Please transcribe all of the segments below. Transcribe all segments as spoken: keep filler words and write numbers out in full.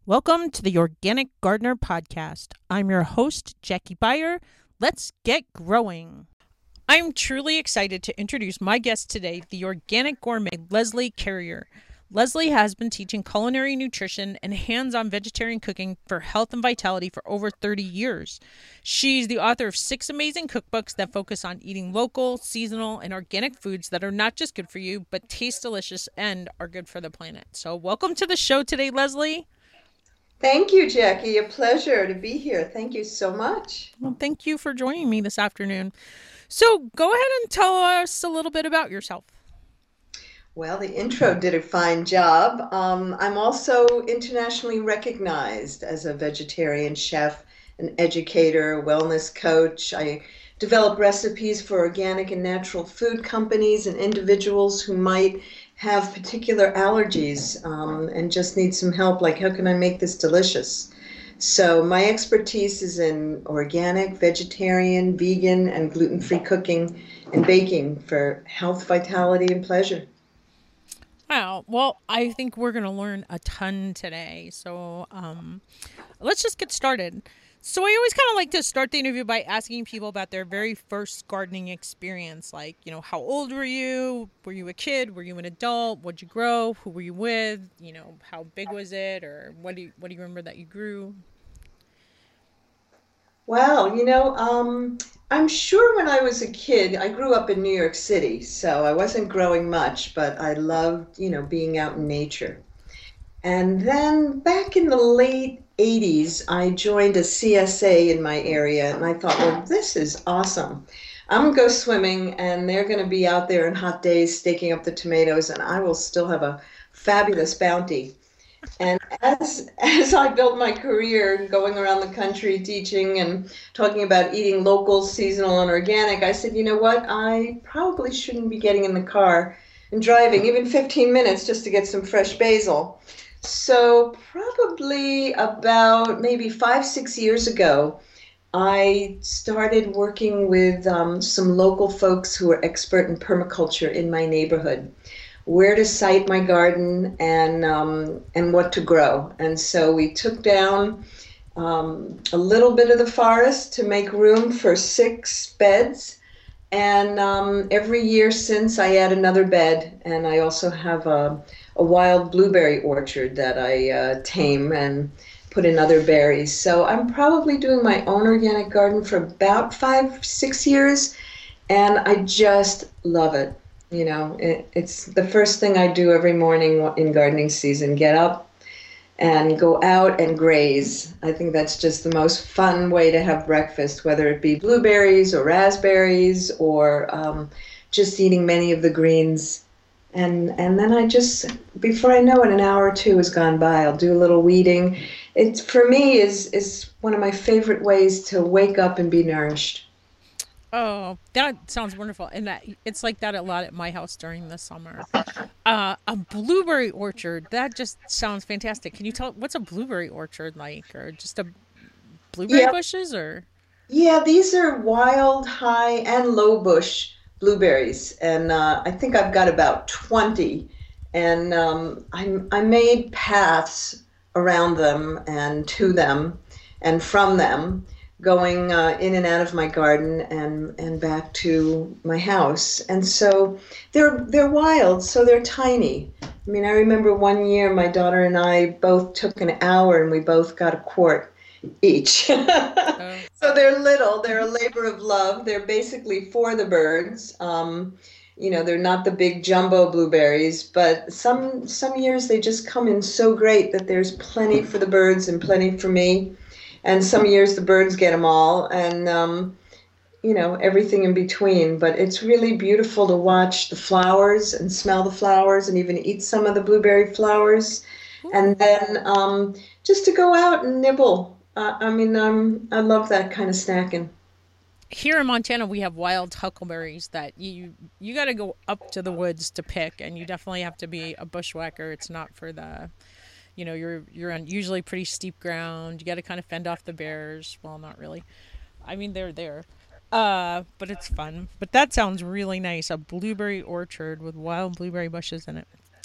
Welcome to the Organic Gardener Podcast. I'm your host, Jackie Beyer. Let's get growing. I'm truly excited to introduce my guest today, the organic gourmet, Leslie Carrier. Leslie has been teaching culinary nutrition and hands-on vegetarian cooking for health and vitality for over thirty years. She's the author of six amazing cookbooks that focus on eating local, seasonal, and organic foods that are not just good for you, but taste delicious and are good for the planet. So welcome to the show today, Leslie. Thank you, Jackie. A pleasure to be here. Thank you so much. Well, thank you for joining me this afternoon. So go ahead and tell us a little bit about yourself. Well, the intro did a fine job. Um, I'm also internationally recognized as a vegetarian chef, an educator, wellness coach. I develop recipes for organic and natural food companies and individuals who might have particular allergies um, and just need some help, like how can I make this delicious? So my expertise is in organic, vegetarian, vegan, and gluten-free cooking and baking for health, vitality, and pleasure. Wow. Well, I think we're going to learn a ton today. So um, let's just get started. So I always kind of like to start the interview by asking people about their very first gardening experience. Like, you know, how old were you? Were you a kid? Were you an adult? What'd you grow? Who were you with? You know, how big was it? Or what do you, what do you remember that you grew? Well, you know, um, I'm sure when I was a kid, I grew up in New York City, so I wasn't growing much, but I loved, you know, being out in nature. And then back in the late eighties, I joined a C S A in my area, and I thought, well, this is awesome. I'm going to go swimming, and they're going to be out there in hot days staking up the tomatoes, and I will still have a fabulous bounty. And as as I built my career going around the country teaching and talking about eating local, seasonal, and organic, I said, you know what, I probably shouldn't be getting in the car and driving even fifteen minutes just to get some fresh basil. So probably about maybe five, six years ago, I started working with um, some local folks who are expert in permaculture in my neighborhood, where to site my garden and um, and what to grow. And so we took down um, a little bit of the forest to make room for six beds. And um, every year since, I add another bed, and I also have a, a wild blueberry orchard that I uh, tame and put in other berries. So I'm probably doing my own organic garden for about five, six years, and I just love it. You know, it, it's the first thing I do every morning in gardening season, get up and go out and graze. I think that's just the most fun way to have breakfast, whether it be blueberries or raspberries or um, just eating many of the greens. And and then I just, before I know it, an hour or two has gone by. I'll do a little weeding. It, for me, is is one of my favorite ways to wake up and be nourished. Oh, that sounds wonderful. And that it's like that a lot at my house during the summer. Uh, a blueberry orchard, that just sounds fantastic. Can you tell, what's a blueberry orchard like? Or just a blueberry Yeah, bushes or? yeah, these are wild, high, and low bush blueberries. And uh, I think I've got about twenty. And um, I, I made paths around them and to them and from them, going uh, in and out of my garden and and back to my house. And so they're they're wild, so they're tiny. I mean, I remember one year my daughter and I both took an hour and we both got a quart each. Oh. So they're little, they're a labor of love. They're basically for the birds. Um, you know, they're not the big jumbo blueberries, but some some years they just come in so great that there's plenty for the birds and plenty for me. And some years the birds get them all, and um, you know, everything in between. But it's really beautiful to watch the flowers and smell the flowers and even eat some of the blueberry flowers. And then um, just to go out and nibble. Uh, I mean, um, I love that kind of snacking. Here in Montana, we have wild huckleberries that you you got to go up to the woods to pick, and you definitely have to be a bushwhacker. It's not for the, you know, you're you're on usually pretty steep ground. You got to kind of fend off the bears. Well, not really. I mean, they're there. Uh, but it's fun. But that sounds really nice. A blueberry orchard with wild blueberry bushes in it.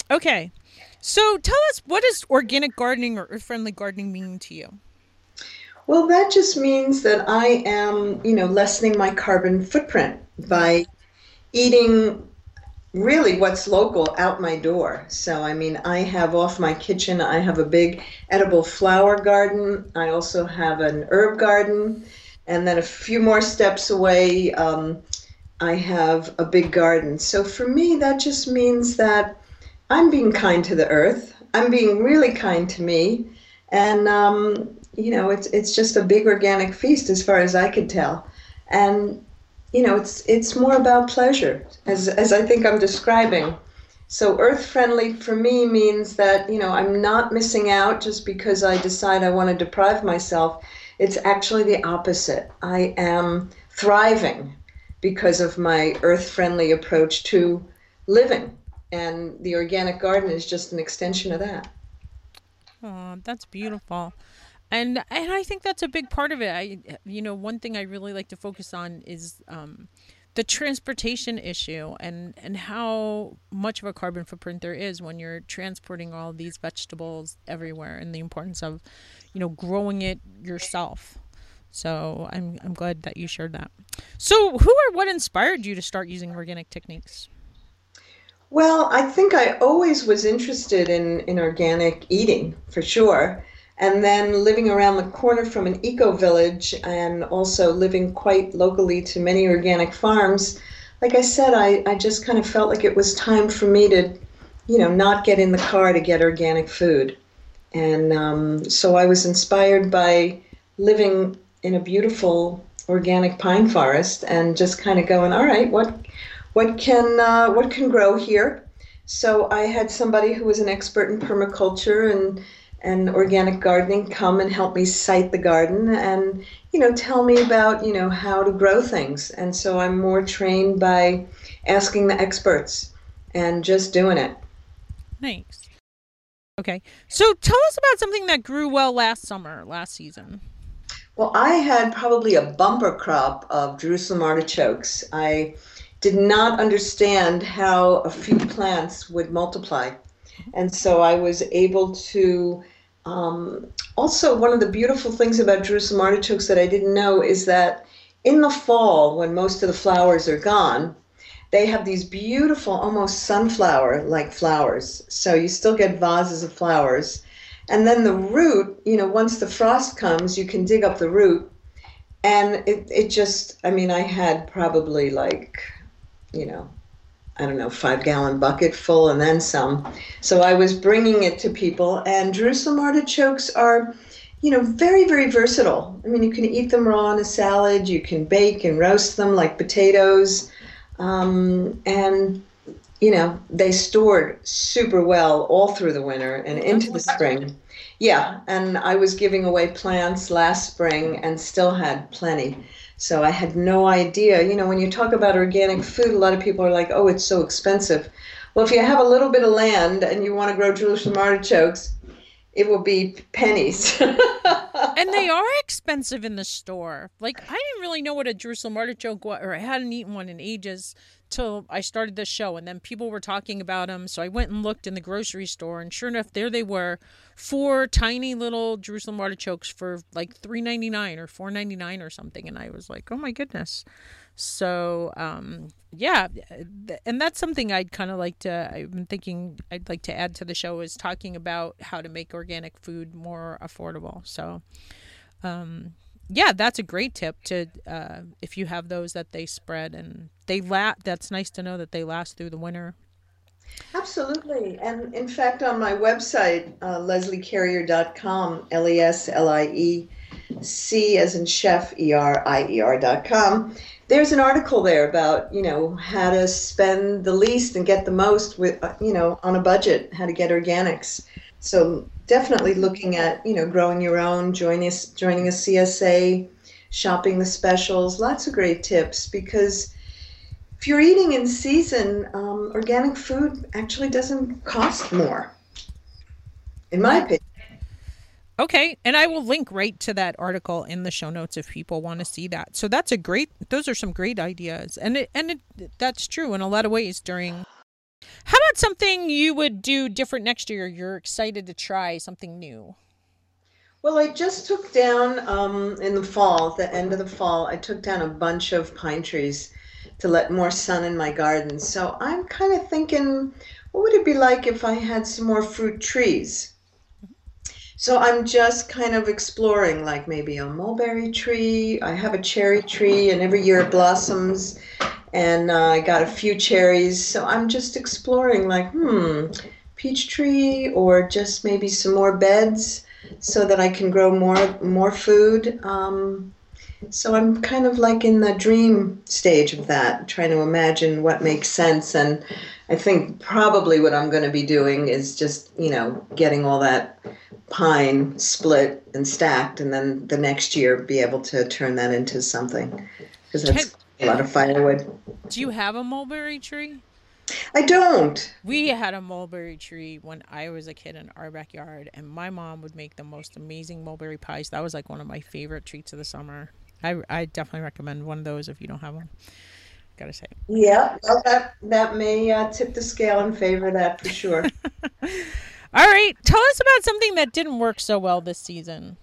Okay. So tell us, what does organic gardening or earth-friendly gardening mean to you? Well, that just means that I am, you know, lessening my carbon footprint Mm. by eating really what's local out my door. So, I mean, I have off my kitchen, I have a big edible flower garden. I also have an herb garden. And then a few more steps away, um, I have a big garden. So for me, that just means that I'm being kind to the earth. I'm being really kind to me. And, um, you know, it's, it's just a big organic feast as far as I could tell. And you know, it's it's more about pleasure, as as I think I'm describing. So earth friendly for me means that, you know, I'm not missing out just because I decide I want to deprive myself. It's actually the opposite. I am thriving because of my earth friendly approach to living. And the organic garden is just an extension of that. Oh, that's beautiful. And and I think that's a big part of it. I you know, one thing I really like to focus on is um the transportation issue, and and how much of a carbon footprint there is when you're transporting all these vegetables everywhere, and the importance of, you know, growing it yourself. So I'm I'm glad that you shared that. So who or what inspired you to start using organic techniques? Well, I think I always was interested in, in organic eating for sure. And then living around the corner from an eco village and also living quite locally to many organic farms, like I said, I, I just kind of felt like it was time for me to, you know, not get in the car to get organic food. And um, so I was inspired by living in a beautiful organic pine forest and just kind of going, all right, what what can uh, what can grow here? So I had somebody who was an expert in permaculture and and organic gardening come and help me site the garden and, you know, tell me about, you know, how to grow things. And so I'm more trained by asking the experts and just doing it. Nice. Okay. So tell us about something that grew well last summer, last season. Well, I had probably a bumper crop of Jerusalem artichokes. I did not understand how a few plants would multiply. And so I was able to. Um, also, one of the beautiful things about Jerusalem artichokes that I didn't know is that in the fall, when most of the flowers are gone, they have these beautiful, almost sunflower-like flowers. So you still get vases of flowers. And then the root, you know, once the frost comes, you can dig up the root. And it, it just, I mean, I had probably like, you know, I don't know, five gallon bucket full and then some. So I was bringing it to people. And Jerusalem artichokes are, you know, very, very versatile. I mean, you can eat them raw in a salad. You can bake and roast them like potatoes. Um, and, you know, they stored super well all through the winter and Oh, that's into the wonderful. spring. Yeah, and I was giving away plants last spring and still had plenty. So I had no idea. You know, when you talk about organic food, a lot of people are like, oh, it's so expensive. Well, if you have a little bit of land and you want to grow Jerusalem artichokes, it will be pennies. And they are expensive in the store. Like, I didn't really know what a Jerusalem artichoke was, or I hadn't eaten one in ages till I started this show. And then people were talking about them. So I went and looked in the grocery store, and sure enough, there they were, four tiny little Jerusalem artichokes for like three ninety nine or four ninety nine or something. And I was like, oh my goodness. So, um, yeah, th- and that's something I'd kind of like to, I've been thinking I'd like to add to the show, is talking about how to make organic food more affordable. So, um, yeah, that's a great tip to, uh, if you have those, that they spread and they last. That's nice to know that they last through the winter. Absolutely. And in fact, on my website, uh, leslie carrier dot com, L E S L I E C as in chef, E R I E R dot com, there's an article there about, you know, how to spend the least and get the most with, uh, you know, on a budget, how to get organics. So definitely looking at, you know, growing your own, joining, joining a C S A, shopping the specials, lots of great tips because if you're eating in season, um, organic food actually doesn't cost more, in my Oh, opinion. okay. And I will link right to that article in the show notes if people want to see that. So that's a great, those are some great ideas. And it, and it, that's true in a lot of ways during How about something you would do different next year? You're excited to try something new. Well, I just took down um, in the fall, the end of the fall, I took down a bunch of pine trees to let more sun in my garden. So I'm kind of thinking, what would it be like if I had some more fruit trees? So I'm just kind of exploring, like maybe a mulberry tree. I have a cherry tree, and every year it blossoms, and uh, I got a few cherries. So I'm just exploring, like, hmm, peach tree, or just maybe some more beds, so that I can grow more more food. Um, so I'm kind of like in the dream stage of that, trying to imagine what makes sense. And I think probably what I'm going to be doing is just, you know, getting all that pine split and stacked, and then the next year be able to turn that into something, because that's a lot of firewood. Do you have a mulberry tree? I don't. We had a mulberry tree when I was a kid in our backyard, and my mom would make the most amazing mulberry pies. That was like one of my favorite treats of the summer. I, I definitely recommend one of those if you don't have one. Gotta say. Yeah, well, that that may uh, tip the scale in favor of that for sure. All right, tell us about something that didn't work so well this season.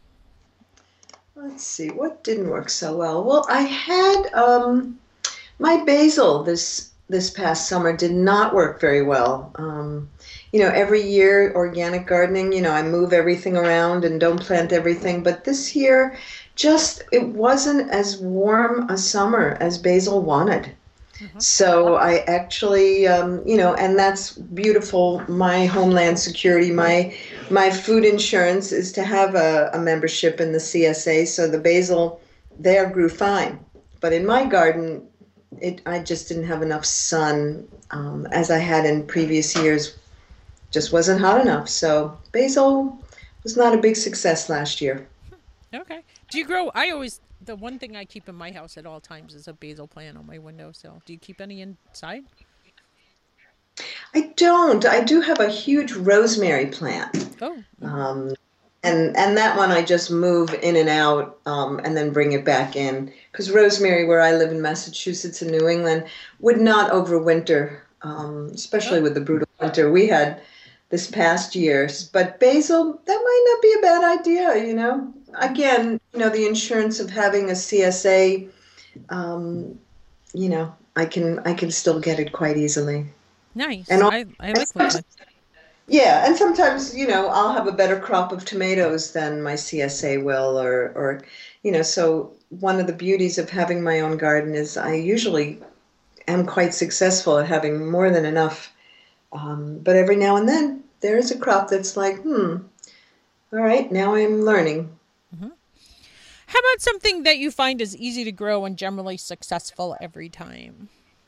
Let's see, what didn't work so well? Well, I had um, my basil this this past summer did not work very well. Um, you know, every year organic gardening, you know, I move everything around and don't plant everything, but this year just it wasn't as warm a summer as basil wanted. Mm-hmm. So I actually, um, you know, and that's beautiful. My Homeland Security, my my food insurance is to have a, a membership in the C S A. So the basil there grew fine, but in my garden, it I just didn't have enough sun um, as I had in previous years. Just wasn't hot enough. So basil was not a big success last year. Okay. Do you grow? I always. The one thing I keep in my house at all times is a basil plant on my windowsill. Do you keep any inside? I don't. I do have a huge rosemary plant. Oh. Um, and and that one I just move in and out um, and then bring it back in. Because rosemary, where I live in Massachusetts and New England, would not overwinter, um, especially oh. with the brutal winter we had this past year. But basil, that might not be a bad idea, you know. Again, you know, the insurance of having a C S A, um, you know, I can I can still get it quite easily. Nice. And I, I like that. Yeah, and sometimes, you know, I'll have a better crop of tomatoes than my C S A will, or, or, you know, so one of the beauties of having my own garden is I usually am quite successful at having more than enough. Um, but every now and then there is a crop that's like, hmm, all right, now I'm learning. Mm-hmm. How about something that you find is easy to grow and generally successful every time?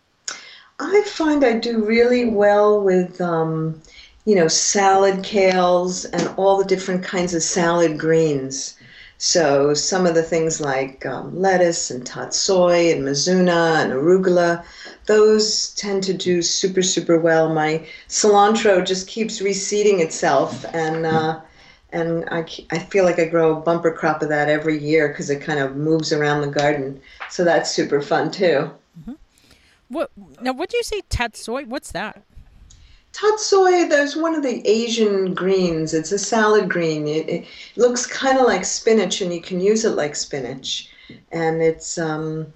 I find I do really well with, um, you know, salad kales and all the different kinds of salad greens. So some of the things like um, lettuce and tatsoi and mizuna and arugula, those tend to do super, super well. My cilantro just keeps reseeding itself, and uh, and I, I feel like I grow a bumper crop of that every year because it kind of moves around the garden. So that's super fun too. Mm-hmm. What now? What do you say, tatsoi? What's that? Tatsoi, there's one of the Asian greens. It's a salad green. It, it looks kind of like spinach, and you can use it like spinach. And it's, um,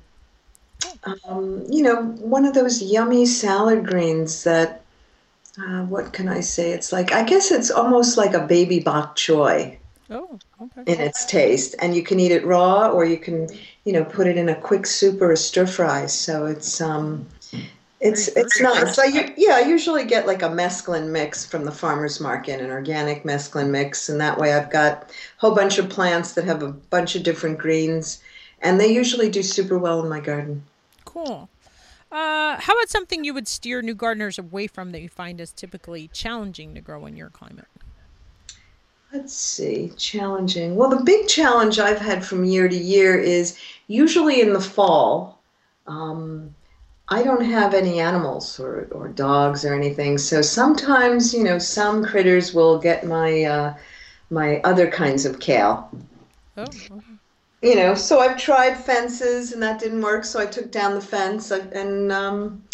um, you know, one of those yummy salad greens that, uh, what can I say? It's like, I guess it's almost like a baby bok choy. Oh, okay. In its taste. And you can eat it raw, or you can, you know, put it in a quick soup or a stir fry. So it's... Um, It's it's nice. So you, yeah, I usually get like a mesclun mix from the farmer's market, an organic mesclun mix, and that way I've got a whole bunch of plants that have a bunch of different greens, and they usually do super well in my garden. Cool. Uh, how about something you would steer new gardeners away from that you find is typically challenging to grow in your climate? Let's see, challenging. Well, the big challenge I've had from year to year is usually in the fall. Um, I don't have any animals or, or dogs or anything, so sometimes, you know, some critters will get my uh, my other kinds of kale. Oh, okay. You know, so I've tried fences and that didn't work, so I took down the fence, and um,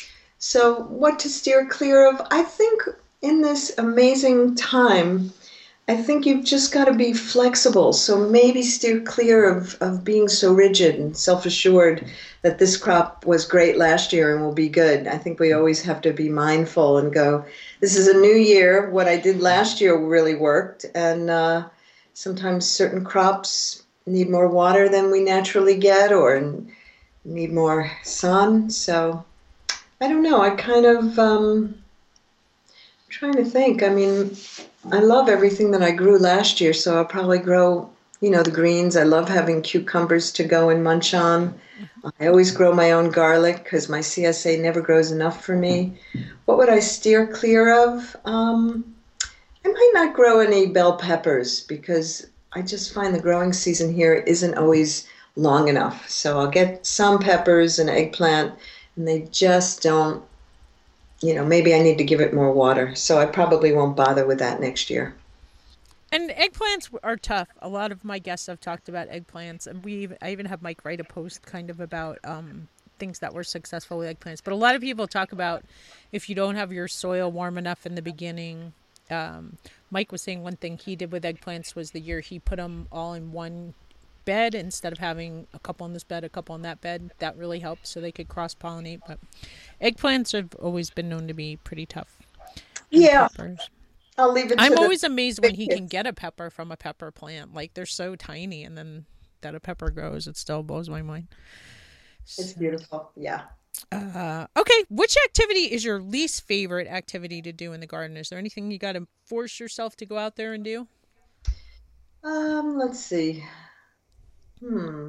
So, what to steer clear of? I think in this amazing time, I think you've just got to be flexible. So maybe steer clear of, of being so rigid and self assured that this crop was great last year and will be good. I think we always have to be mindful and go, this is a new year. What I did last year really worked. And uh, sometimes certain crops need more water than we naturally get or need more sun. So I don't know. I kind of. Um, Trying to think. I mean, I love everything that I grew last year, so I'll probably grow, you know, the greens. I love having cucumbers to go and munch on. I always grow my own garlic because my C S A never grows enough for me. What would I steer clear of? Um, I might not grow any bell peppers because I just find the growing season here isn't always long enough. So I'll get some peppers and eggplant, and they just don't. You know, maybe I need to give it more water. So I probably won't bother with that next year. And eggplants are tough. A lot of my guests have talked about eggplants, and we I even have Mike write a post kind of about um, things that were successful with eggplants. But a lot of people talk about if you don't have your soil warm enough in the beginning. Um, Mike was saying one thing he did with eggplants was the year he put them all in one bed instead of having a couple on this bed, a couple on that bed. That really helped so they could cross-pollinate. But eggplants have always been known to be pretty tough. Yeah. Peppers. I'll leave it to I'm the always amazed when he can get a pepper from a pepper plant. Like, they're so tiny, and then that a pepper grows. It still blows my mind. It's so beautiful. Yeah. Uh, okay. Which activity is your least favorite activity to do in the garden? Is there anything you got to force yourself to go out there and do? Um, let's see. Hmm.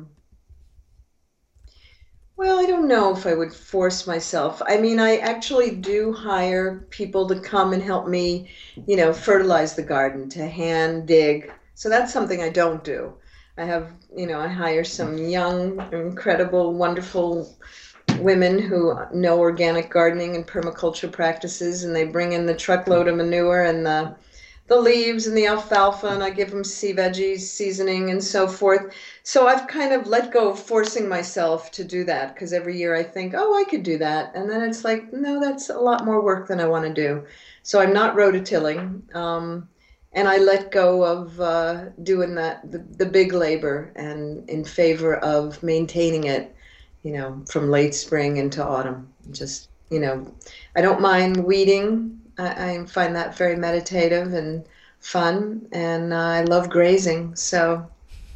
Well, I don't know if I would force myself. I mean, I actually do hire people to come and help me, you know, fertilize the garden, to hand dig. So that's something I don't do. I have, you know, I hire some young, incredible, wonderful women who know organic gardening and permaculture practices, and they bring in the truckload of manure and the the leaves and the alfalfa, and I give them sea veggies, seasoning, and so forth. So I've kind of let go of forcing myself to do that because every year I think, oh, I could do that. And then it's like, no, that's a lot more work than I want to do. So I'm not rototilling. Um, and I let go of uh, doing that, the, the big labor, and in favor of maintaining it, you know, from late spring into autumn. Just, you know, I don't mind weeding. I, I find that very meditative and fun, and uh, I love grazing. So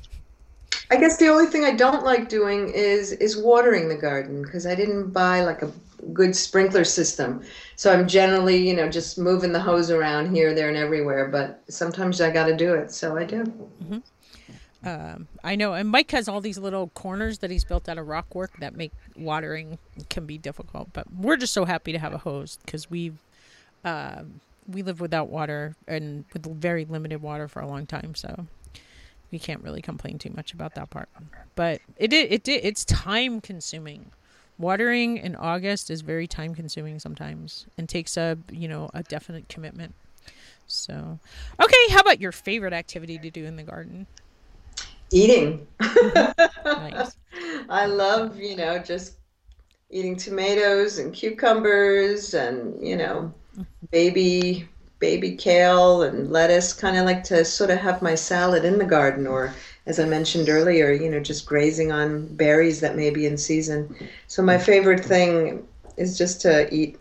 I guess the only thing I don't like doing is is watering the garden because I didn't buy like a good sprinkler system. So I'm generally, you know, just moving the hose around here, there, and everywhere. But sometimes I got to do it, so I do. Mm-hmm. Um, I know, and Mike has all these little corners that he's built out of rock work that make watering can be difficult. But we're just so happy to have a hose because we've Uh, we live without water and with very limited water for a long time, so we can't really complain too much about that part. But it it, it it's time consuming. Watering in August is very time consuming sometimes and takes a you know a definite commitment. So, okay, how about your favorite activity to do in the garden? Eating. Nice. I love you know just eating tomatoes and cucumbers and you know baby baby kale and lettuce. Kind of like to sort of have my salad in the garden, or as I mentioned earlier, you know, just grazing on berries that may be in season. So my favorite thing is just to eat.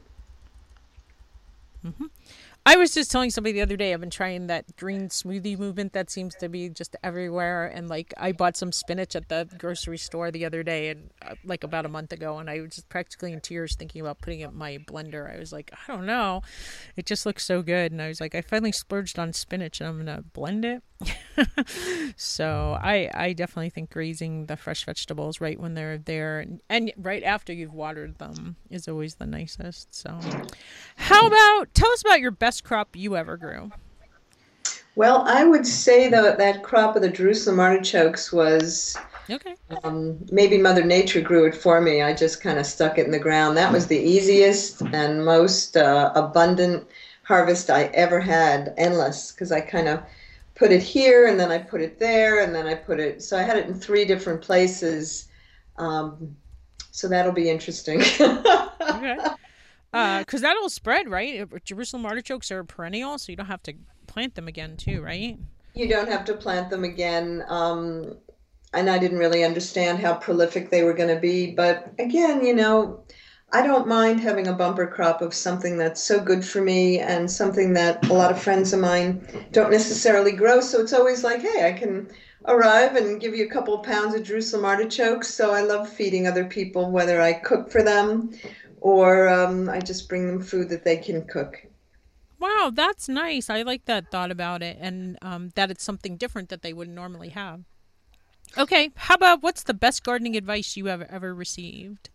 Mm-hmm. I was just telling somebody the other day, I've been trying that green smoothie movement that seems to be just everywhere. And like, I bought some spinach at the grocery store the other day, and uh, like about a month ago, and I was just practically in tears thinking about putting it in my blender. I was like, I don't know. It just looks so good. And I was like, I finally splurged on spinach and I'm going to blend it. So I, I definitely think grazing the fresh vegetables right when they're there and, and right after you've watered them is always the nicest. So how about, tell us about your best crop you ever grew. Well, I would say that that crop of the Jerusalem artichokes was, okay. Um, maybe Mother Nature grew it for me. I just kind of stuck it in the ground. That was the easiest and most uh, abundant harvest I ever had, endless, because I kind of put it here and then I put it there and then I put it, so I had it in three different places. Um, so that'll be interesting. Okay. Because that'll spread, right? Uh, Jerusalem artichokes are perennial, so you don't have to plant them again, too, right? You don't have to plant them again. Um, and I didn't really understand how prolific they were going to be. But again, you know, I don't mind having a bumper crop of something that's so good for me and something that a lot of friends of mine don't necessarily grow. So it's always like, hey, I can arrive and give you a couple of pounds of Jerusalem artichokes. So I love feeding other people, whether I cook for them or um, I just bring them food that they can cook. Wow, that's nice. I like that thought about it, and um, that it's something different that they wouldn't normally have. Okay, how about what's the best gardening advice you have ever received?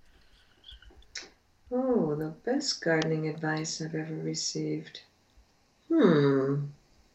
Oh, the best gardening advice I've ever received. Hmm.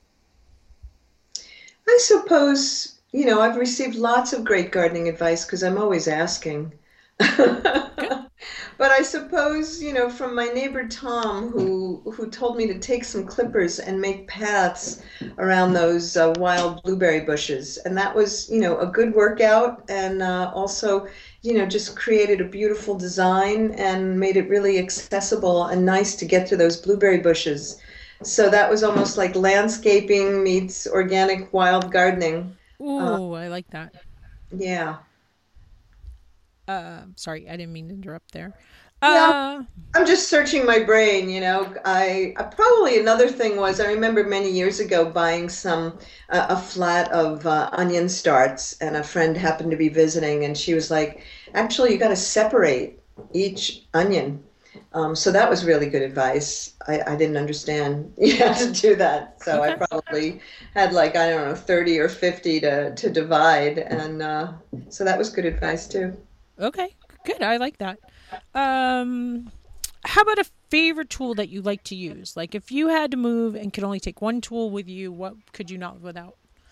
I suppose, you know, I've received lots of great gardening advice because I'm always asking. Good. But I suppose, you know, from my neighbor Tom, who who told me to take some clippers and make paths around those uh, wild blueberry bushes, and that was, you know, a good workout, and uh, also, you know, just created a beautiful design and made it really accessible and nice to get to those blueberry bushes. So that was almost like landscaping meets organic wild gardening. Uh, Ooh, I like that. yeah. Uh, sorry, I didn't mean to interrupt there. Yeah, Uh, I'm just searching my brain, you know. I, I probably another thing was I remember many years ago buying some uh, a flat of uh, onion starts, and a friend happened to be visiting, and she was like, "Actually, you got to separate each onion." Um, so that was really good advice. I, I didn't understand you had to do that, so I okay, probably had like I don't know thirty or fifty to to divide, and uh, so that was good advice too. okay, good. I like that. Um, how about a favorite tool that you like to use? Like if you had to move and could only take one tool with you, what could you not live without?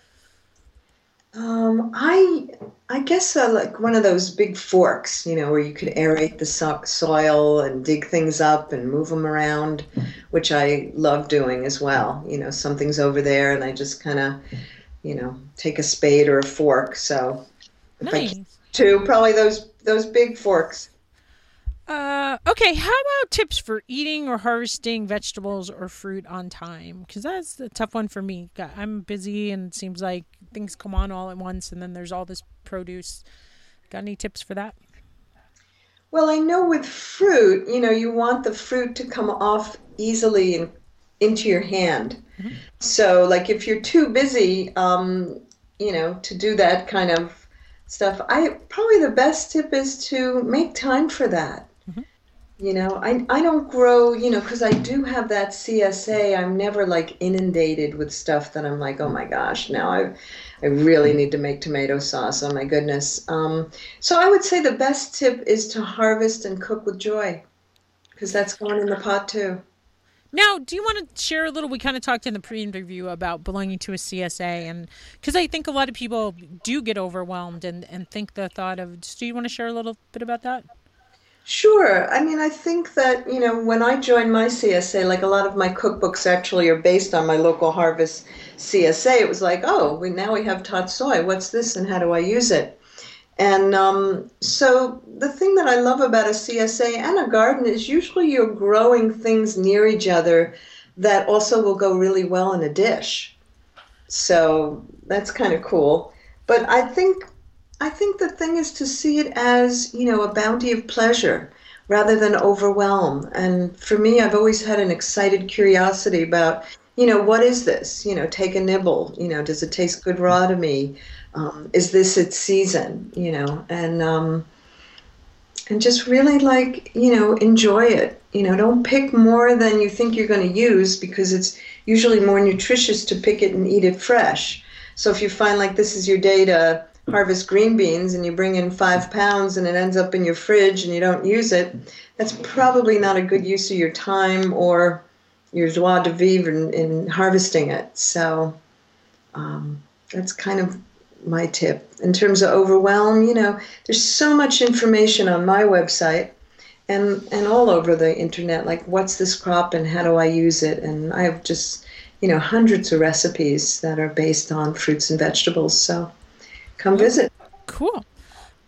Um, I I guess uh, like one of those big forks, you know, where you could aerate the so soil and dig things up and move them around, which I love doing as well. You know, something's over there, and I just kind of, you know, take a spade or a fork. So if I can Nice. to probably those those big forks. Uh, okay, how about tips for eating or harvesting vegetables or fruit on time? Because that's a tough one for me. Got- I'm busy and it seems like things come on all at once and then there's all this produce. Got any tips for that? Well, I know with fruit, you know, you want the fruit to come off easily and into your hand. Hmm. So, like, if you're too busy, um, you know, to do that kind of stuff, I probably the best tip is to make time for that. Hmm. You know, I I don't grow, you know, because I do have that C S A. I'm never like inundated with stuff that I'm like, oh my gosh, now I I really need to make tomato sauce. Oh my goodness. Um, so I would say the best tip is to harvest and cook with joy, because that's going in the pot too. Now, do you want to share a little? We kind of talked in the pre-interview about belonging to a C S A, and because I think a lot of people do get overwhelmed and, and think the thought of, do you want to share a little bit about that? Sure. I mean, I think that, you know, when I joined my C S A, like a lot of my cookbooks actually are based on my local harvest C S A. It was like, oh, we now we have tatsoi. What's this and how do I use it? And um, so the thing that I love about a C S A and a garden is usually you're growing things near each other that also will go really well in a dish. So that's kind of cool. But I think I think the thing is to see it as, you know, a bounty of pleasure rather than overwhelm. And for me, I've always had an excited curiosity about, you know, what is this? You know, take a nibble. You know, does it taste good raw to me? Um, is this its season? You know, and um, and just really like, you know, enjoy it. You know, don't pick more than you think you're going to use because it's usually more nutritious to pick it and eat it fresh. So if you find like this is your day to harvest green beans and you bring in five pounds and it ends up in your fridge and you don't use it, that's probably not a good use of your time or your joie de vivre in, in harvesting it. So um, that's kind of my tip. In terms of overwhelm, you know, there's so much information on my website and, and all over the internet, like what's this crop and how do I use it? And I have just, you know, hundreds of recipes that are based on fruits and vegetables. So come Oh, visit. cool.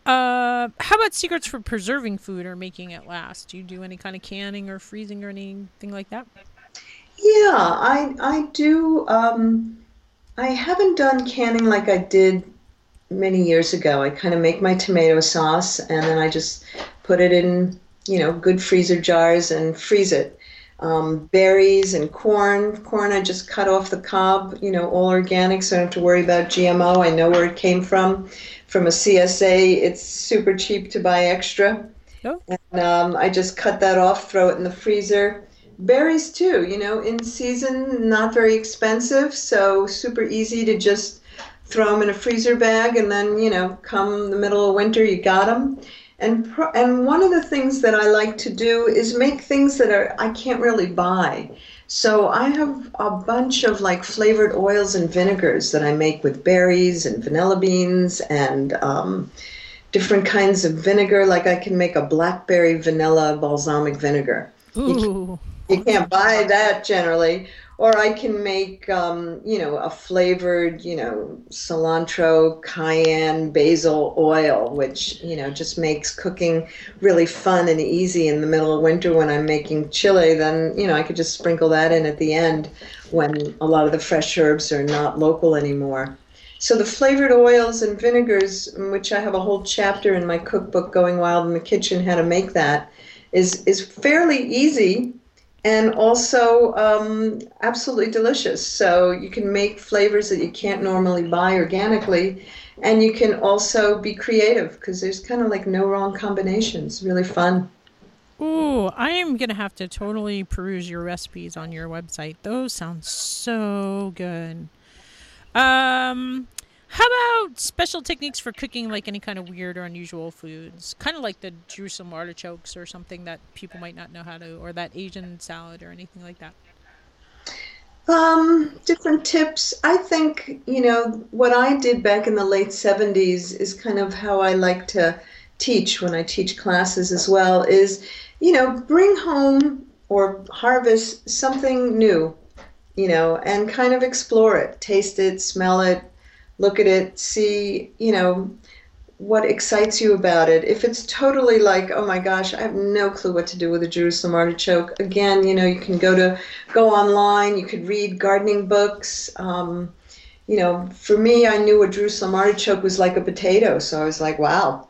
Uh, how about secrets for preserving food or making it last? Do you do any kind of canning or freezing or anything like that? Yeah, I I do. Um, I haven't done canning like I did many years ago. I kind of make my tomato sauce and then I just put it in, you know, good freezer jars and freeze it. Um, berries and corn. Corn, I just cut off the cob, you know, all organic, so I don't have to worry about G M O. I know where it came from. From a C S A, it's super cheap to buy extra. Oh, And um, I just cut that off, throw it in the freezer. Berries too, you know, in season, not very expensive, so super easy to just throw them in a freezer bag, and then, you know, come the middle of winter, you got them. And pro- and one of the things that I like to do is make things that are I can't really buy. So I have a bunch of like flavored oils and vinegars that I make with berries and vanilla beans and um, different kinds of vinegar. Like I can make a blackberry vanilla balsamic vinegar. You can't, ooh, you can't buy that generally. Or I can make, um, you know, a flavored, you know, cilantro, cayenne, basil oil, which, you know, just makes cooking really fun and easy in the middle of winter when I'm making chili. Then, you know, I could just sprinkle that in at the end when a lot of the fresh herbs are not local anymore. So the flavored oils and vinegars, in which I have a whole chapter in my cookbook, Going Wild in the Kitchen, how to make that, is is fairly easy and also um, absolutely delicious. So you can make flavors that you can't normally buy organically, and you can also be creative because there's kind of like no wrong combinations. Really fun. ooh. I am gonna have to totally peruse your recipes on your website. Those sound so good. Um, how about special techniques for cooking like any kind of weird or unusual foods? Kind of like the Jerusalem artichokes or something that people might not know how to, or that Asian salad or anything like that. Um, different tips. I think, you know, what I did back in the late seventies is kind of how I like to teach when I teach classes as well, is, you know, bring home or harvest something new, you know, and kind of explore it, taste it, smell it, look at it, see, you know, what excites you about it. If it's totally like, oh my gosh, I have no clue what to do with a Jerusalem artichoke, again, you know, you can go to go online, you could read gardening books. Um, you know, for me, I knew a Jerusalem artichoke was like a potato, so I was like, wow,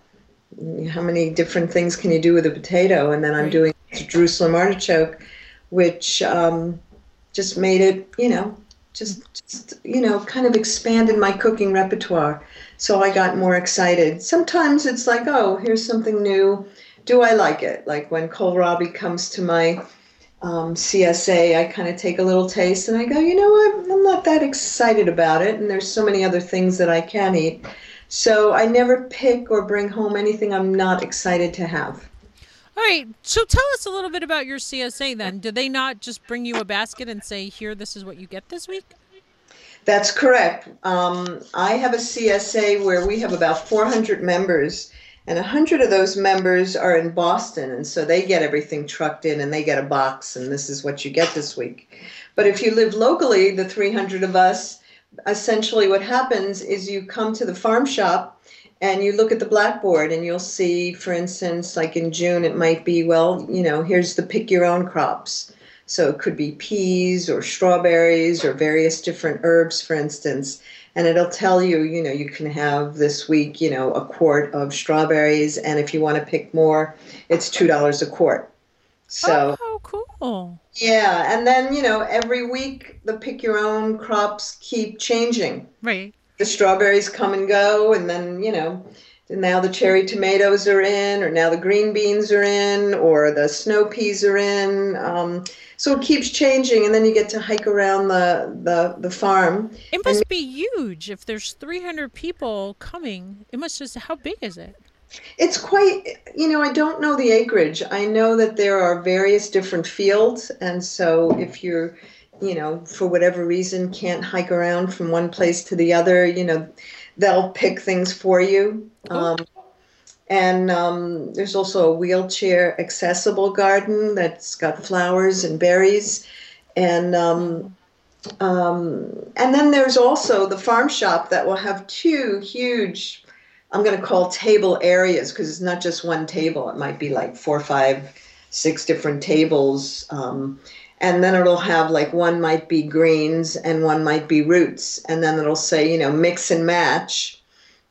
how many different things can you do with a potato? And then I'm Right. doing Jerusalem artichoke, which um, just made it, you know, just, just, you know, kind of expanded my cooking repertoire. So I got more excited. Sometimes it's like, oh, here's something new. Do I like it? Like when kohlrabi comes to my um, C S A, I kind of take a little taste and I go, you know what? I'm not that excited about it. And there's so many other things that I can eat. So I never pick or bring home anything I'm not excited to have. All right. So tell us a little bit about your C S A then. Do they not just bring you a basket and say, here, this is what you get this week? That's correct. Um, I have a C S A where we have about four hundred members, and one hundred of those members are in Boston, and so they get everything trucked in and they get a box, and this is what you get this week. But if you live locally, the three hundred of us, essentially what happens is you come to the farm shop and you look at the blackboard and you'll see, for instance, like in June, it might be, well, you know, here's the pick your own crops. So it could be peas or strawberries or various different herbs, for instance. And it'll tell you, you know, you can have this week, you know, a quart of strawberries. And if you want to pick more, it's two dollars a quart. Oh, So, how cool. yeah. And then, you know, every week the pick your own crops keep changing. Right. The strawberries come and go. And then, you know, now the cherry tomatoes are in, or now the green beans are in, or the snow peas are in. Um, so it keeps changing, and then you get to hike around the, the, the farm. It And must be huge if there's three hundred people coming. It must just, how big is it? it's quite, you know, I don't know the acreage. I know that there are various different fields, and so if you're, you know, for whatever reason can't hike around from one place to the other, you know, they'll pick things for you. Cool. Um, And um, there's also a wheelchair accessible garden that's got flowers and berries. And um, um, and then there's also the farm shop that will have two huge I'm going to call table areas because it's not just one table. It might be like four, five, six different tables. Um, and then it'll have like one might be greens and one might be roots. And then it'll say, you know, mix and match,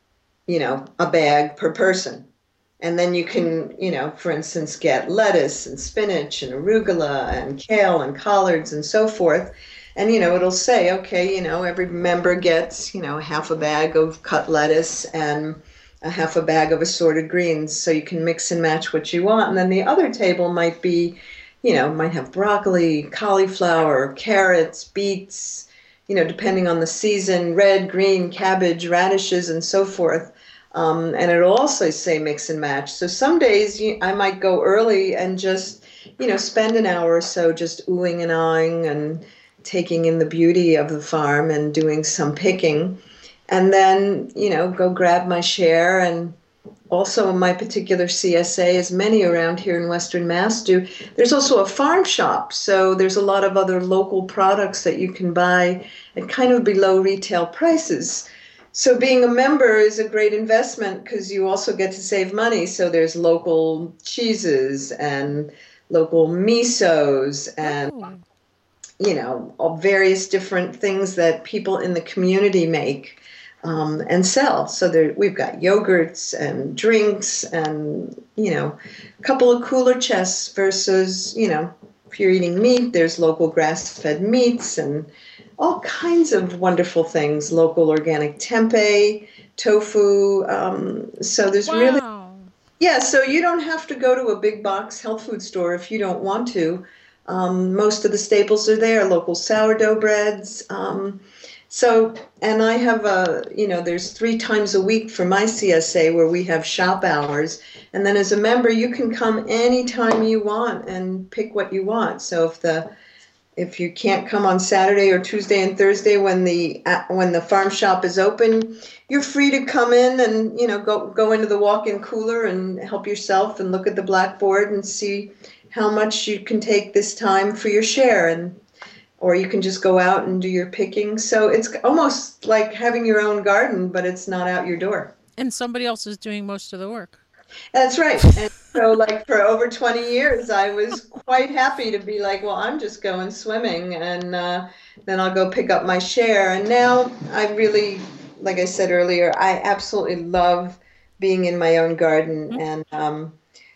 you know, a bag per person. And then you can, you know, for instance, get lettuce and spinach and arugula and kale and collards and so forth. And, you know, it'll say, okay, you know, every member gets, you know, half a bag of cut lettuce and a half a bag of assorted greens. So you can mix and match what you want. And then the other table might be, you know, might have broccoli, cauliflower, carrots, beets, you know, depending on the season, red, green, cabbage, radishes, and so forth. Um, and it'll also say mix and match. So some days you, I might go early and just, you know, spend an hour or so just oohing and ahhing and taking in the beauty of the farm and doing some picking. And then, you know, go grab my share. And also in my particular C S A, as many around here in Western Mass do, there's also a farm shop. So there's a lot of other local products that you can buy at kind of below retail prices. So being a member is a great investment because you also get to save money. So there's local cheeses and local misos and, oh. you know, all various different things that people in the community make um, and sell. So there, we've got yogurts and drinks and, you know, a couple of cooler chests versus, you know, if you're eating meat, there's local grass-fed meats and all kinds of wonderful things, local organic tempeh, tofu. Um, so there's wow. really, yeah, so you don't have to go to a big box health food store if you don't want to. Um, most of the staples are there, local sourdough breads. Um, so, and I have a, you know, there's three times a week for my C S A where we have shop hours. And then as a member, you can come anytime you want and pick what you want. So if the If you can't come on Saturday or Tuesday and Thursday when the when the farm shop is open, you're free to come in and, you know, go go into the walk-in cooler and help yourself and look at the blackboard and see how much you can take this time for your share, and or you can just go out and do your picking. So it's almost like having your own garden, but it's not out your door. And somebody else is doing most of the work. That's right. And so like for over twenty years, I was quite happy to be like, well, I'm just going swimming and uh, then I'll go pick up my share. And now I really, like I said earlier, I absolutely love being in my own garden. Mm-hmm. And um,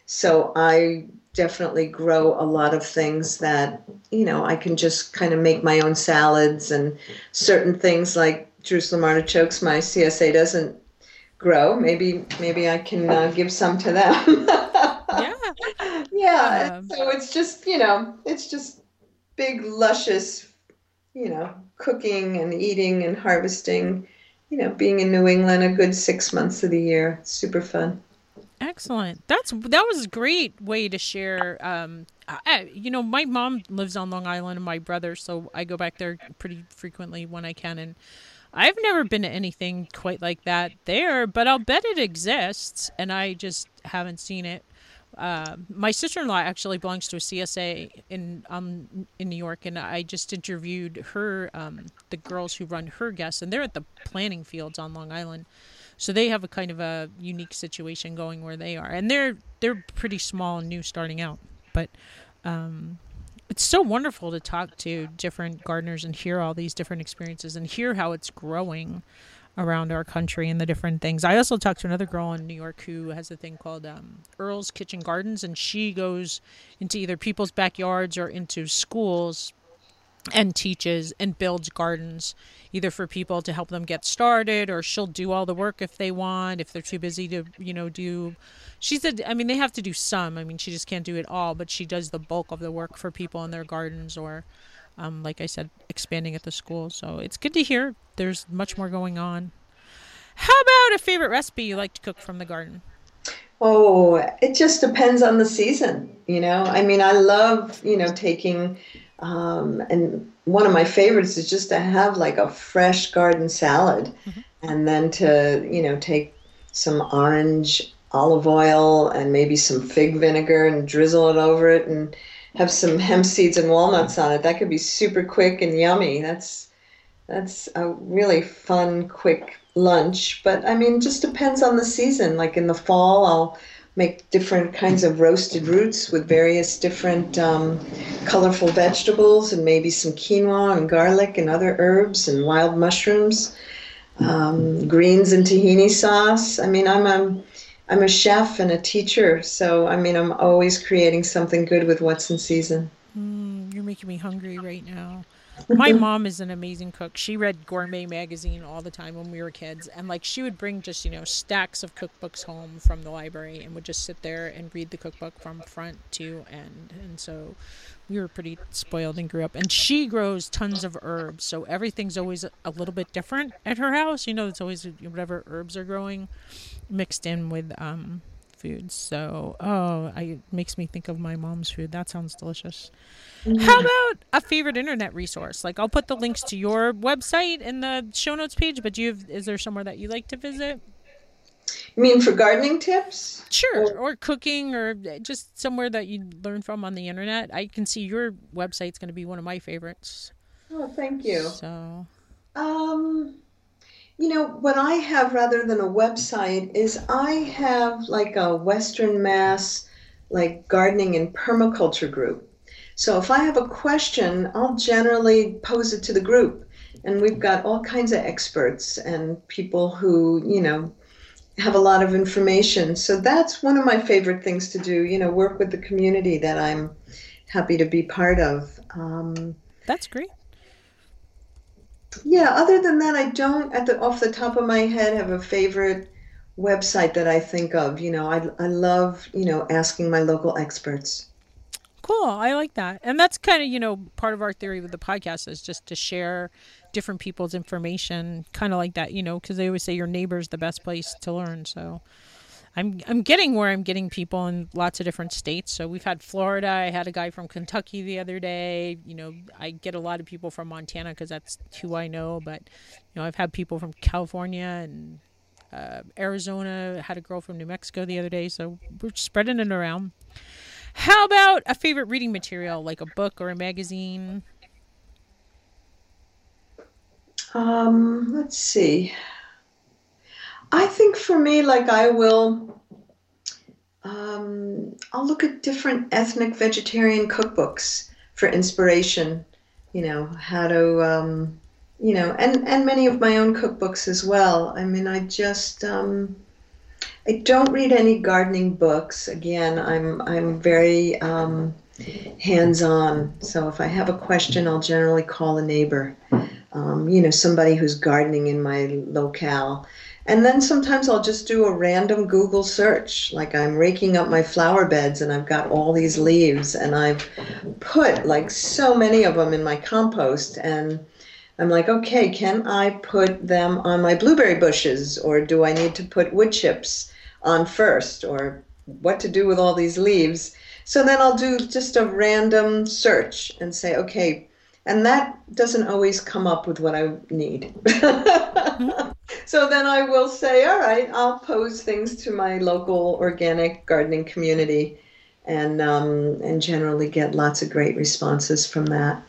so I definitely grow a lot of things that, you know, I can just kind of make my own salads and certain things like Jerusalem artichokes. My C S A doesn't grow. Maybe maybe I can uh, give some to them. yeah. Yeah. Um, so it's just, you know, it's just big, luscious, you know, cooking and eating and harvesting, you know, being in New England a good six months of the year. It's super fun. Excellent. That's that was a great way to share. Um, I, you know, my mom lives on Long Island and my brother, so I go back there pretty frequently when I can. And I've never been to anything quite like that there, but I'll bet it exists, and I just haven't seen it. Uh, my sister-in-law actually belongs to a C S A in um in New York, and I just interviewed her, um, the girls who run her guests, and they're at the planting fields on Long Island. So they have a kind of a unique situation going where they are, and they're they're pretty small and new starting out. But um, it's so wonderful to talk to different gardeners and hear all these different experiences and hear how it's growing around our country and the different things. I also talked to another girl in New York who has a thing called um, Earl's Kitchen Gardens, and she goes into either people's backyards or into schools and teaches and builds gardens either for people to help them get started, or she'll do all the work if they want, if they're too busy to, you know, do. She said, I mean, they have to do some. I mean, she just can't do it all, but she does the bulk of the work for people in their gardens, or, um, like I said, expanding at the school. So it's good to hear there's much more going on. How about a favorite recipe you like to cook from the garden? Oh, it just depends on the season, you know. I mean, I love, you know, taking, um, and one of my favorites is just to have like a fresh garden salad, mm-hmm. and then to, you know, take some orange olive oil and maybe some fig vinegar and drizzle it over it and have some hemp seeds and walnuts on it. That could be super quick and yummy. That's that's a really fun, quick lunch, but I mean, just depends on the season. Like in the fall, I'll make different kinds of roasted roots with various different um, colorful vegetables and maybe some quinoa and garlic and other herbs and wild mushrooms, um, greens and tahini sauce. I mean, I'm a, I'm a chef and a teacher, so I mean, I'm always creating something good with what's in season. Mm, you're making me hungry right now. My mom is an amazing cook. She read Gourmet magazine all the time when we were kids. And like she would bring just, you know, stacks of cookbooks home from the library and would just sit there and read the cookbook from front to end. And so we were pretty spoiled and grew up. And she grows tons of herbs. So everything's always a little bit different at her house. You know, it's always whatever herbs are growing mixed in with um, foods. So, oh, I, it makes me think of my mom's food. That sounds delicious. How about a favorite internet resource? Like I'll put the links to your website in the show notes page, but do you have, is there somewhere that you like to visit? You mean for gardening tips? Sure, or cooking, or just somewhere that you learn from on the internet. I can see your website's going to be one of my favorites. Oh, thank you. So, Um, you know, what I have rather than a website is I have like a Western Mass, like gardening and permaculture group. So if I have a question, I'll generally pose it to the group. And we've got all kinds of experts and people who, you know, have a lot of information. So that's one of my favorite things to do, you know, work with the community that I'm happy to be part of. Um, that's great. yeah, other than that, I don't, at the off the top of my head, have a favorite website that I think of. You know, I, I love, you know, asking my local experts. Cool. I like that. And that's kind of, you know, part of our theory with the podcast is just to share different people's information, kind of like that, you know, because they always say your neighbor's the best place to learn. So I'm I'm getting where I'm getting people in lots of different states. So we've had Florida. I had a guy from Kentucky the other day. You know, I get a lot of people from Montana because that's who I know. But, you know, I've had people from California and uh, Arizona. I had a girl from New Mexico the other day. So we're spreading it around. How about a favorite reading material, like a book or a magazine? Um, let's see. I think for me, like I will, um, I'll look at different ethnic vegetarian cookbooks for inspiration, you know, how to, um, you know, and, and many of my own cookbooks as well. I mean, I just, um, I don't read any gardening books. Again, I'm I'm very um, hands-on. So if I have a question, I'll generally call a neighbor, um, you know, somebody who's gardening in my locale. And then sometimes I'll just do a random Google search, like I'm raking up my flower beds and I've got all these leaves and I've put like so many of them in my compost and I'm like, okay, can I put them on my blueberry bushes or do I need to put wood chips on first or what to do with all these leaves? So then I'll do just a random search and say, okay, and that doesn't always come up with what I need. So then I will say, all right, I'll pose things to my local organic gardening community and um, and generally get lots of great responses from that.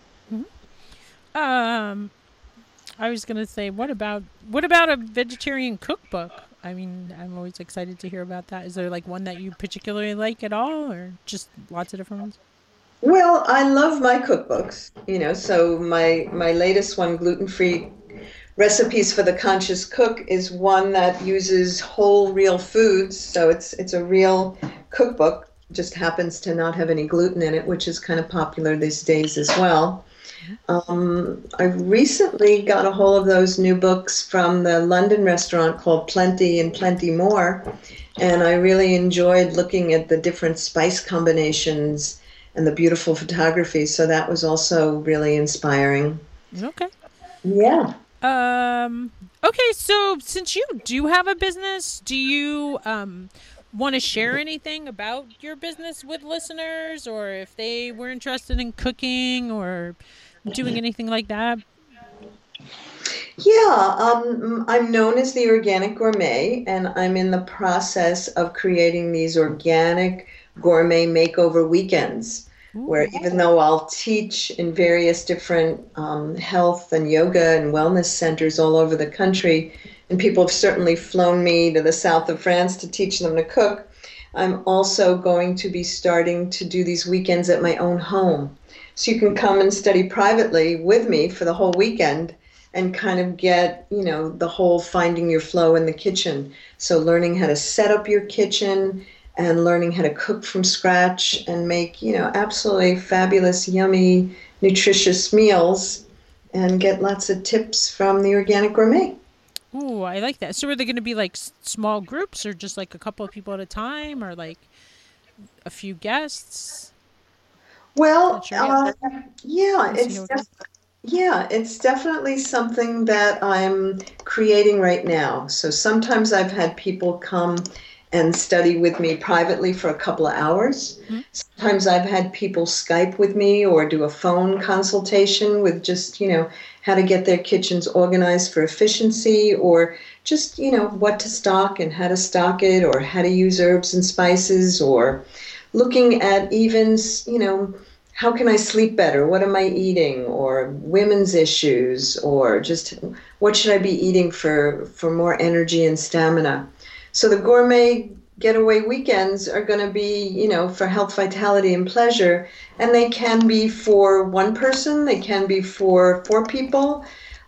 Um, I was gonna say, what about what about a vegetarian cookbook? I mean, I'm always excited to hear about that. Is there like one that you particularly like at all, or just lots of different ones? Well, I love my cookbooks, you know, so my my latest one, Gluten-Free Recipes for the Conscious Cook, is one that uses whole real foods. So it's it's a real cookbook, just happens to not have any gluten in it, which is kind of popular these days as well. Um, I recently got a hold of those new books from the London restaurant called Plenty and Plenty More, and I really enjoyed looking at the different spice combinations and the beautiful photography, so that was also really inspiring. Okay. Yeah. Um, okay, so since you do have a business, do you um, want to share anything about your business with listeners, or if they were interested in cooking or doing anything like that? Yeah, um, I'm known as the Organic Gourmet, and I'm in the process of creating these organic gourmet makeover weekends, Ooh. Where even though I'll teach in various different um, health and yoga and wellness centers all over the country and people have certainly flown me to the south of France to teach them to cook. I'm also going to be starting to do these weekends at my own home. So you can come and study privately with me for the whole weekend and kind of get, you know, the whole finding your flow in the kitchen. So learning how to set up your kitchen and learning how to cook from scratch and make, you know, absolutely fabulous, yummy, nutritious meals and get lots of tips from the Organic Gourmet. Ooh, I like that. So are they going to be like s- small groups or just like a couple of people at a time or like a few guests? Well, Not sure yet. uh, yeah, We'll see how it's it goes. def- yeah, it's definitely something that I'm creating right now. So sometimes I've had people come and study with me privately for a couple of hours. Mhm. Sometimes I've had people Skype with me or do a phone consultation with just, you know, how to get their kitchens organized for efficiency or just, you know, what to stock and how to stock it or how to use herbs and spices or looking at even, you know, how can I sleep better? What am I eating? Or women's issues, or just what should I be eating for, for more energy and stamina? So the gourmet getaway weekends are going to be, you know, for health, vitality, and pleasure. And they can be for one person, they can be for four people.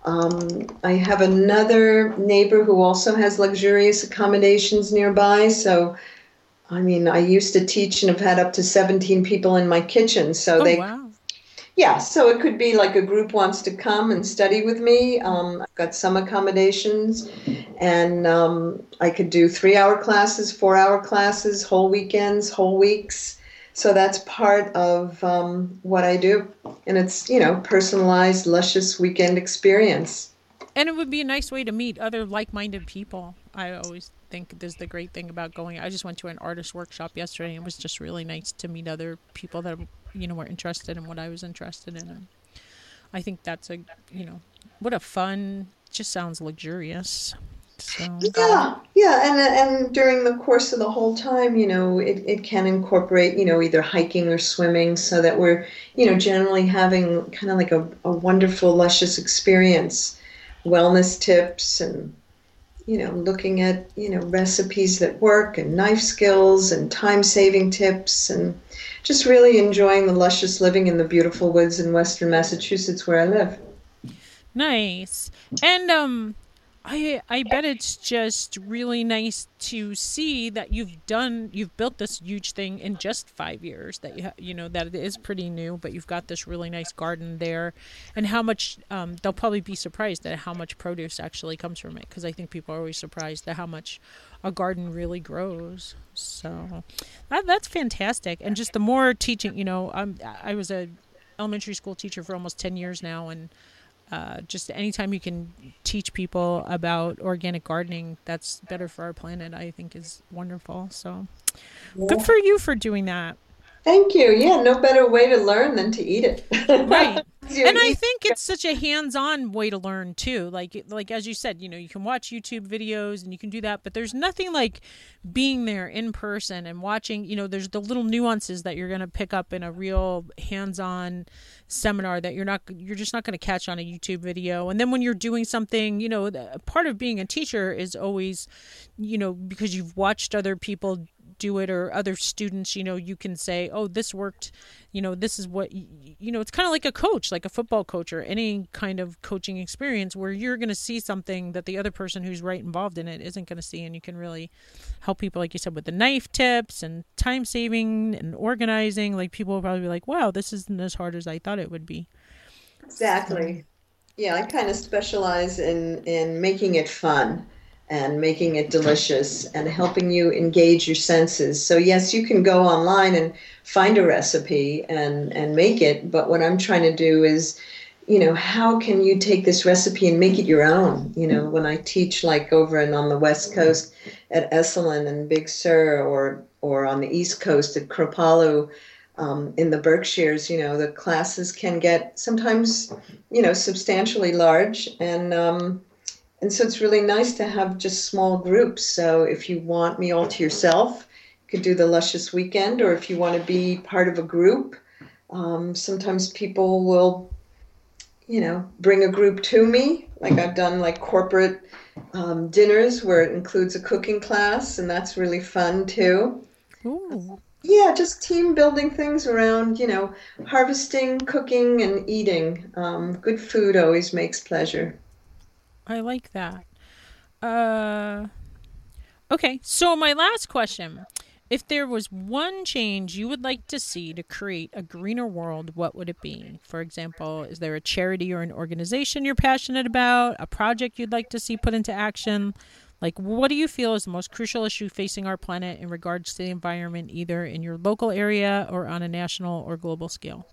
Um, I have another neighbor who also has luxurious accommodations nearby. So I mean, I used to teach and have had up to seventeen people in my kitchen. So Oh, they, wow. yeah, so it could be like a group wants to come and study with me. Um, I've got some accommodations, and um, I could do three hour classes, four hour classes, whole weekends, whole weeks. So that's part of um, what I do. And it's, you know, personalized, luscious weekend experience. And it would be a nice way to meet other like-minded people. I always think this is the great thing about going. I just went to an artist workshop yesterday and it was just really nice to meet other people that, you know, were interested in what I was interested in. And I think that's a, you know, what a fun, just sounds luxurious. So, Yeah, yeah, and and during the course of the whole time, you know, it, it can incorporate, you know, either hiking or swimming so that we're, you know, generally having kind of like a, a wonderful, luscious experience, wellness tips and, you know, looking at, you know, recipes that work and knife skills and time-saving tips and just really enjoying the luscious living in the beautiful woods in Western Massachusetts where I live. nice. And um I I bet it's just really nice to see that you've done you've built this huge thing in just five years that you ha- you know that it is pretty new, but you've got this really nice garden there, and how much um, they'll probably be surprised at how much produce actually comes from it, because I think people are always surprised at how much a garden really grows. So that that's fantastic, and just the more teaching, you know, I'm I was a elementary school teacher for almost ten years now, and uh, just anytime you can teach people about organic gardening, that's better for our planet, I think is wonderful. So good Yeah. for you for doing that. Thank you. Yeah, no better way to learn than to eat it. Right. You And I eat. think it's such a hands-on way to learn too. Like like as you said, you know, you can watch YouTube videos and you can do that, but there's nothing like being there in person and watching, you know, there's the little nuances that you're going to pick up in a real hands-on seminar that you're not you're just not going to catch on a YouTube video. And then when you're doing something, you know, the, part of being a teacher is always, you know, because you've watched other people do it or other students, you know, you can say, oh, this worked, you know, this is what, you know, it's kind of like a coach, like a football coach or any kind of coaching experience where you're going to see something that the other person who's right involved in it isn't going to see. And you can really help people, like you said, with the knife tips and time saving and organizing. Like people will probably be like, wow, this isn't as hard as I thought it would be. So, Exactly. Yeah, I kind of specialize in in making it fun and making it delicious and helping you engage your senses. So yes, you can go online and find a recipe and and make it, but what I'm trying to do is, you know, how can you take this recipe and make it your own? You know, when I teach like over and on the West Coast at Esalen and Big Sur or or on the East Coast at Kripalu, um, in the Berkshires, you know, the classes can get sometimes, you know, substantially large. And um, and so it's really nice to have just small groups. So if you want me all to yourself, you could do the Luscious Weekend, or if you want to be part of a group, um, sometimes people will, you know, bring a group to me. Like I've done like corporate um, dinners where it includes a cooking class, and that's really fun too. Ooh, Yeah, just team building things around, you know, harvesting, cooking, and eating. Um, good food always makes pleasure. I like that. Uh, okay, so my last question. If there was one change you would like to see to create a greener world, what would it be? For example, is there a charity or an organization you're passionate about, a project you'd like to see put into action? Like, what do you feel is the most crucial issue facing our planet in regards to the environment, either in your local area or on a national or global scale?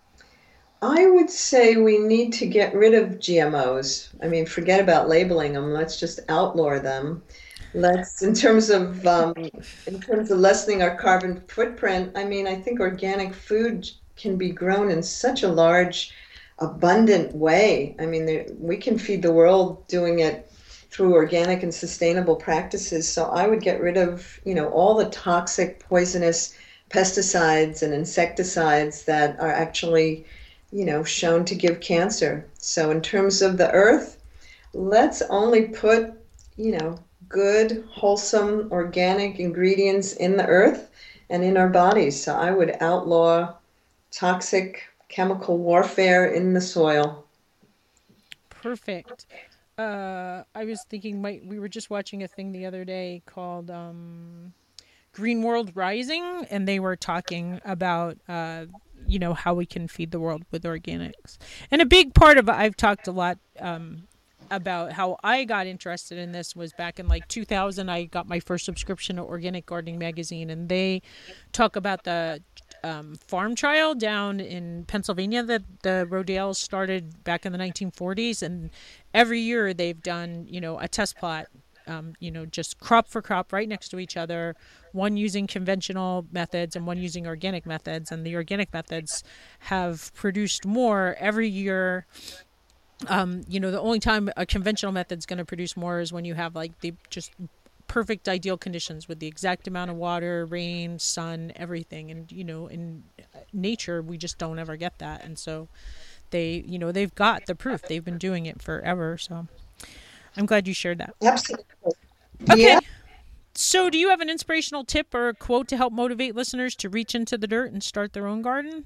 I would say we need to get rid of G M Os. I mean, forget about labeling them. Let's just outlaw them. Let's, in terms of um, in terms of lessening our carbon footprint, I mean, I think organic food can be grown in such a large, abundant way. I mean, there, we can feed the world doing it through organic and sustainable practices. So I would get rid of, you know, all the toxic, poisonous pesticides and insecticides that are actually, you know, shown to give cancer. So in terms of the earth, let's only put, you know, good, wholesome, organic ingredients in the earth and in our bodies. So I would outlaw toxic chemical warfare in the soil. Perfect. Uh, I was thinking, my, we were just watching a thing the other day called um, Green World Rising, and they were talking about, uh, you know, how we can feed the world with organics. And a big part of, I've talked a lot um, about how I got interested in this was back in like two thousand. I got my first subscription to Organic Gardening Magazine, and they talk about the um, farm trial down in Pennsylvania that the Rodales started back in the nineteen forties. And every year they've done, you know, a test plot, um, you know, just crop for crop right next to each other, one using conventional methods and one using organic methods. And the organic methods have produced more every year. Um, you know, the only time a conventional method's going to produce more is when you have like the just perfect ideal conditions with the exact amount of water, rain, sun, everything. And, you know, in nature, we just don't ever get that. And so they, you know, they've got the proof. They've been doing it forever. So I'm glad you shared that. Absolutely. Okay. Yeah. So do you have an inspirational tip or a quote to help motivate listeners to reach into the dirt and start their own garden?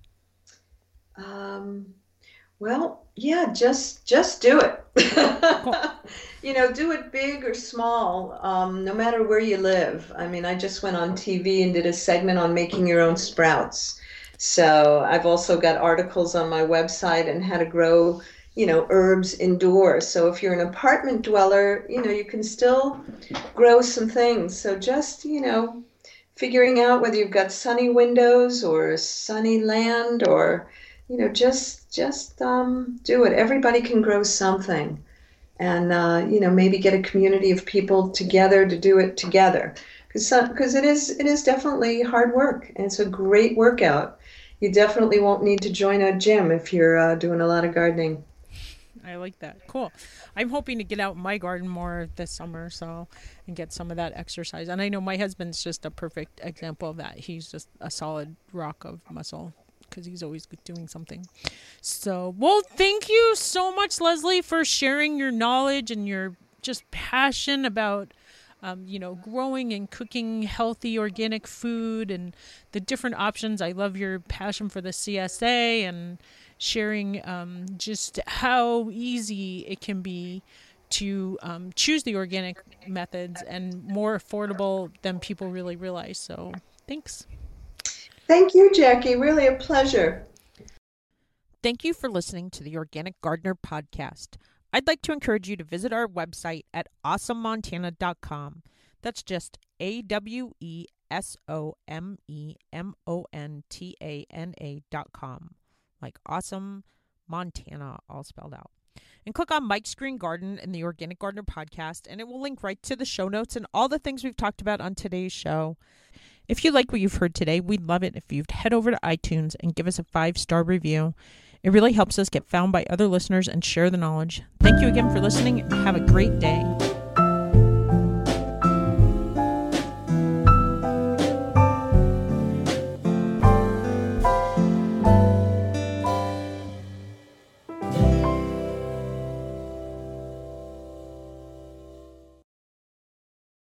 Um, well, yeah, just just do it. Cool. You know, do it big or small, um, no matter where you live. I mean, I just went on T V and did a segment on making your own sprouts. So I've also got articles on my website on how to grow, you know, herbs indoors. So if you're an apartment dweller, you know, you can still grow some things. So just, you know, figuring out whether you've got sunny windows or sunny land or, you know, just just um, do it. Everybody can grow something. And, uh, you know, maybe get a community of people together to do it together. Because because it is it is definitely hard work, and it's a great workout. You definitely won't need to join a gym if you're uh, doing a lot of gardening. I like that. Cool. I'm hoping to get out in my garden more this summer, so and get some of that exercise. And I know my husband's just a perfect example of that. He's just a solid rock of muscle because he's always doing something. So, well, thank you so much, Leslie, for sharing your knowledge and your just passion about, um, you know, growing and cooking healthy organic food and the different options. I love your passion for the C S A and sharing um, just how easy it can be to um, choose the organic methods and more affordable than people really realize. So thanks. Thank you, Jackie. Really a pleasure. Thank you for listening to the Organic Gardener podcast. I'd like to encourage you to visit our website at awesome montana dot com. That's just A W E S O M E M O N T A N A dot com. Like Awesome Montana, all spelled out. And click on Mike's Green Garden in the Organic Gardener podcast, and it will link right to the show notes and all the things we've talked about on today's show. If you like what you've heard today, we'd love it if you'd head over to iTunes and give us a five-star review. It really helps us get found by other listeners and share the knowledge. Thank you again for listening, and have a great day.